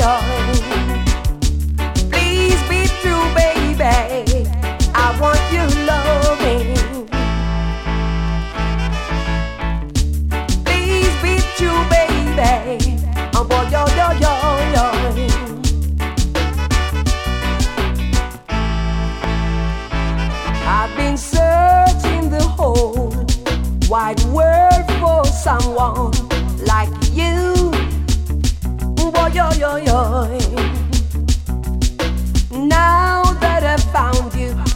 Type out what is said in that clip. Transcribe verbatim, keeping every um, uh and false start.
yo. Please be true, baby. I want you loving. Please be true, baby. Oh, boy, yo, yo, yo, yo. I've been searching the whole wide world for someone like you. Boy, yo, yo, yo. Now that I found you,